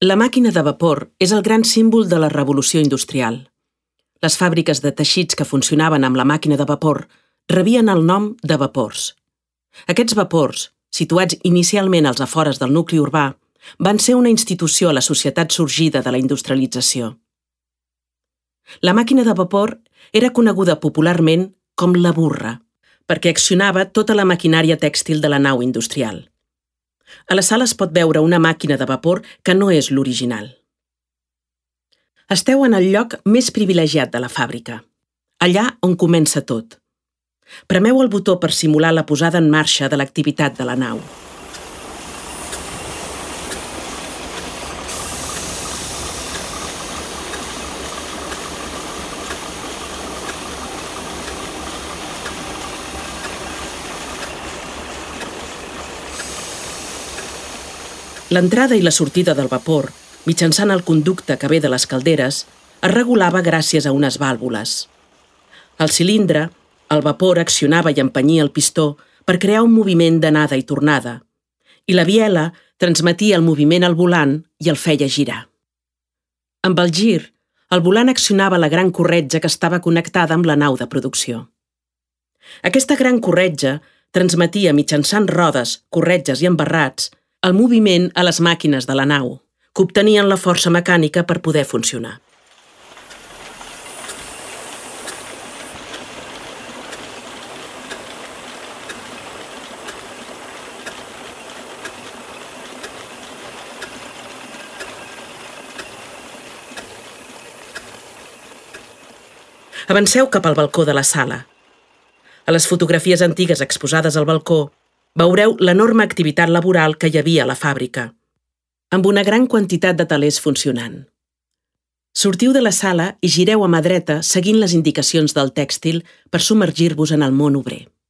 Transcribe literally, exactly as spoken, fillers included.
La màquina de vapor és el gran símbol de la revolució industrial. Les fàbriques de teixits que funcionaven amb la màquina de vapor rebien el nom de vapors. Aquests vapors, situats inicialment als afores del nucli urbà, van ser una institució a la societat sorgida de la industrialització. La màquina de vapor era coneguda popularment com la burra, perquè accionava tota la maquinària tèxtil de la nau industrial. A la sala es pot veure una màquina de vapor que no és l'original. Esteu en el lloc més privilegiat de la fàbrica, allà on comença tot. Premeu el botó per simular la posada en marxa de l'activitat de la nau. L'entrada i la sortida del vapor, mitjançant el conducte que ve de les calderes, es regulava gràcies a unes vàlvules. Al cilindre, el vapor accionava i empenyia el pistó per crear un moviment d'anada i tornada, i la biela transmetia el moviment al volant i el feia girar. Amb el gir, el volant accionava la gran corretja que estava connectada amb la nau de producció. Aquesta gran corretja transmetia mitjançant rodes, corretges i embarrats el moviment a les màquines de la nau, que obtenien la força mecànica per poder funcionar. Avanceu cap al balcó de la sala. A les fotografies antigues exposades al balcó, veureu l'enorme activitat laboral que hi havia a la fàbrica, amb una gran quantitat de telers funcionant. Sortiu de la sala i gireu a mà dreta seguint les indicacions del tèxtil per submergir-vos en el món obrer.